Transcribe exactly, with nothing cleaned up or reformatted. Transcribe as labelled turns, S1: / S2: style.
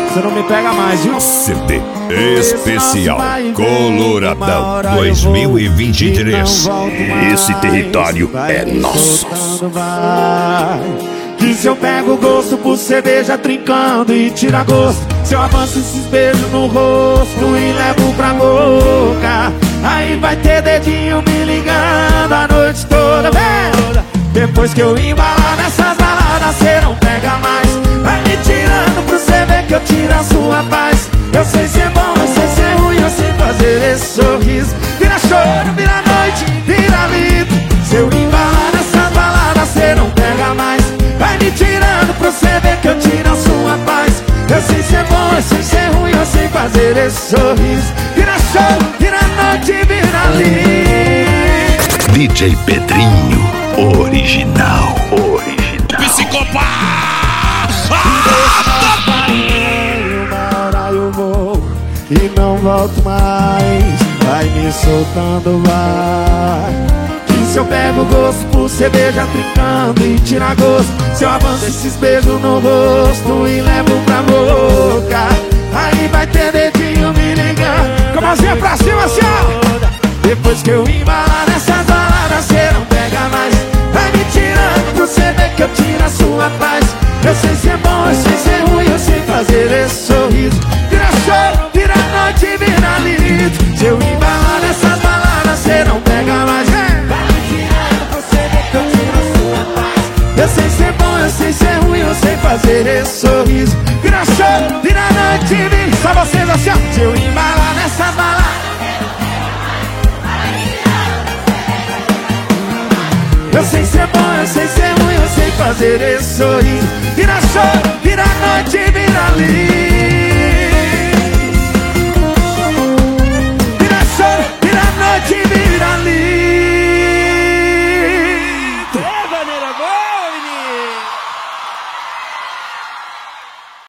S1: você não me pega mais, viu?
S2: C D especial Coloradão dois mil e vinte e três. Esse território é nosso.
S1: Que se eu pego gosto por cerveja trincando e tira gosto, se eu avanço esses beijos no rosto e levo pra boca, aí vai ter dedinho me ligando a noite toda, velho. Depois que eu embalar nessas baladas, cê não pega mais. Vai me tirando pra você ver que eu tiro a sua paz. Eu sei ser bom, eu sei ser ruim, eu sei fazer esse sorriso. Vira choro, vira noite, vira vida. Se eu embalar nessas baladas, cê não pega mais. Vai me tirando pra você ver que eu tiro a sua paz. Eu sei ser bom, eu sei ser ruim, eu sei fazer esse sorriso. Vira choro, vira noite, vira vida.
S2: D J Pedrinho, original, original.
S1: Psicopata! Uma hora eu vou e não volto mais. Vai me soltando, vai. Se eu pego gosto por cerveja trincando e tira gosto, se eu avanço esses beijos no rosto e levo pra boca, aí vai ter dedinho me ligando com a mãozinha pra cima assim, ó. Depois que eu embalar nessas baladas, cê não pega mais. Vai me tirando pra você ver que eu tiro a sua paz. Eu sei ser bom, eu sei ser ruim, eu sei fazer esse sorriso. Vira choro, vira noite, vira lindo. Se eu embalar nessas baladas, cê não pega mais. Eu sei ser bom, eu sei ser ruim, eu sei fazer esse sorriso. Vira choro, vira noite, vira. Só vocês assim, ó. Se eu embalar nessa balada, eu sei ser bom, eu sei ser ruim, eu sei fazer esse sorriso. Vira choro,